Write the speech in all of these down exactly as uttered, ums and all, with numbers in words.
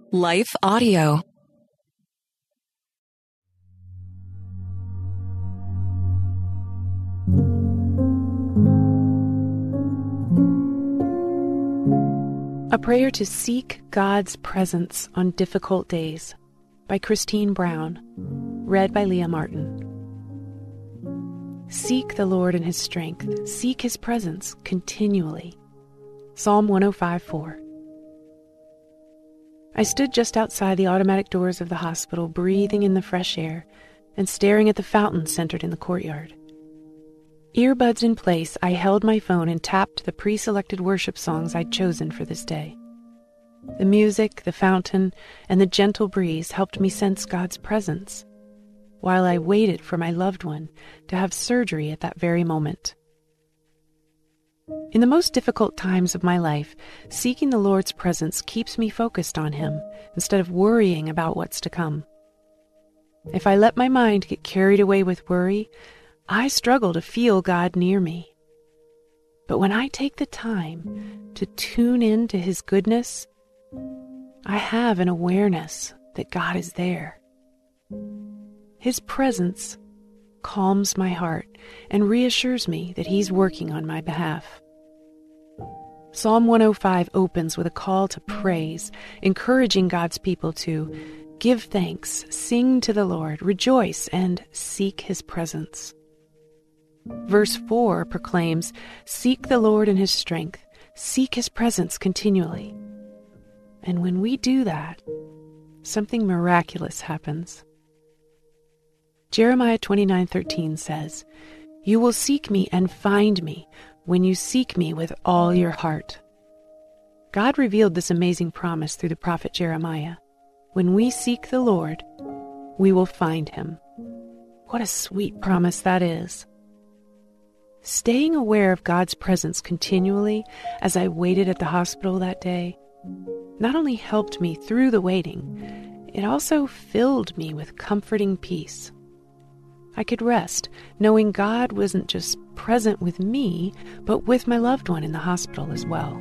Life Audio. A Prayer to Seek God's Presence on Difficult Days by Christine Brown, read by Leah Martin. Seek the Lord in His strength. Seek His presence continually. Psalm one oh five, four. I stood just outside the automatic doors of the hospital, breathing in the fresh air and staring at the fountain centered in the courtyard. Earbuds in place, I held my phone and tapped the pre-selected worship songs I'd chosen for this day. The music, the fountain, and the gentle breeze helped me sense God's presence, while I waited for my loved one to have surgery at that very moment. In the most difficult times of my life, seeking the Lord's presence keeps me focused on Him instead of worrying about what's to come. If I let my mind get carried away with worry, I struggle to feel God near me. But when I take the time to tune in to His goodness, I have an awareness that God is there. His presence calms my heart and reassures me that He's working on my behalf. Psalm one oh five opens with a call to praise, encouraging God's people to give thanks, sing to the Lord, rejoice, and seek His presence. Verse four proclaims, "Seek the Lord in His strength, seek His presence continually." And when we do that, something miraculous happens. Jeremiah twenty-nine thirteen says, "You will seek me and find me when you seek me with all your heart." God revealed this amazing promise through the prophet Jeremiah. When we seek the Lord, we will find Him. What a sweet promise that is. Staying aware of God's presence continually as I waited at the hospital that day not only helped me through the waiting, it also filled me with comforting peace. I could rest, knowing God wasn't just present with me, but with my loved one in the hospital as well.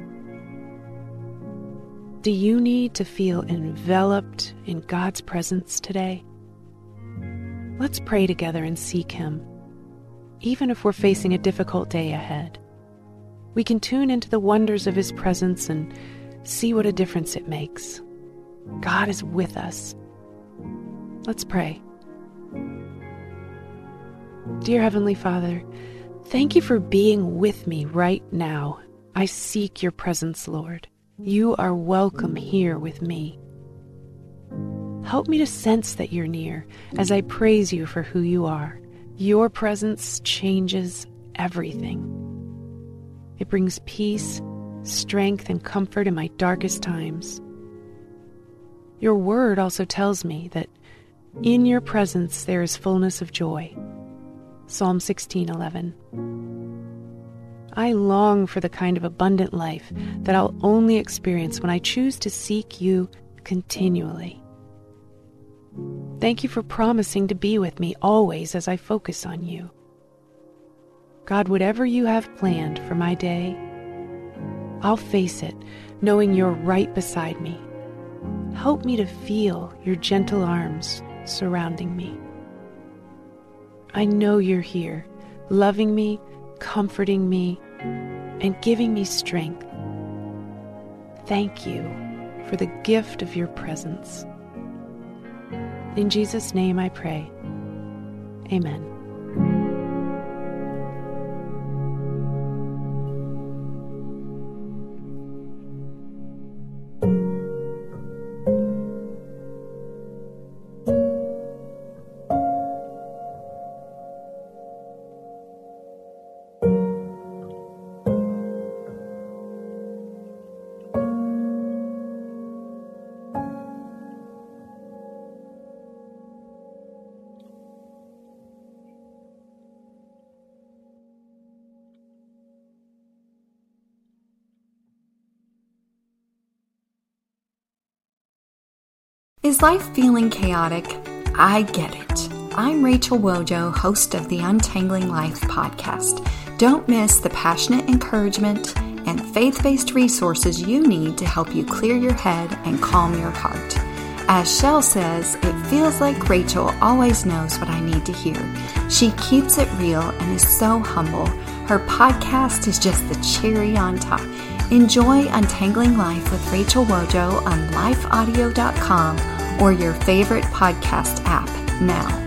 Do you need to feel enveloped in God's presence today? Let's pray together and seek Him. Even if we're facing a difficult day ahead, we can tune into the wonders of His presence and see what a difference it makes. God is with us. Let's pray. Dear Heavenly Father, thank you for being with me right now. I seek your presence, Lord. You are welcome here with me. Help me to sense that you're near as I praise you for who you are. Your presence changes everything. It brings peace, strength, and comfort in my darkest times. Your word also tells me that in your presence there is fullness of joy. Psalm sixteen eleven. I long for the kind of abundant life that I'll only experience when I choose to seek you continually. Thank you for promising to be with me always as I focus on you. God, whatever you have planned for my day, I'll face it knowing you're right beside me. Help me to feel your gentle arms surrounding me. I know you're here, loving me, comforting me, and giving me strength. Thank you for the gift of your presence. In Jesus' name I pray. Amen. Is life feeling chaotic? I get it. I'm Rachel Wojo, host of the Untangling Life podcast. Don't miss the passionate encouragement and faith-based resources you need to help you clear your head and calm your heart. As Shell says, it feels like Rachel always knows what I need to hear. She keeps it real and is so humble. Her podcast is just the cherry on top. Enjoy Untangling Life with Rachel Wojo on life audio dot com or your favorite podcast app now.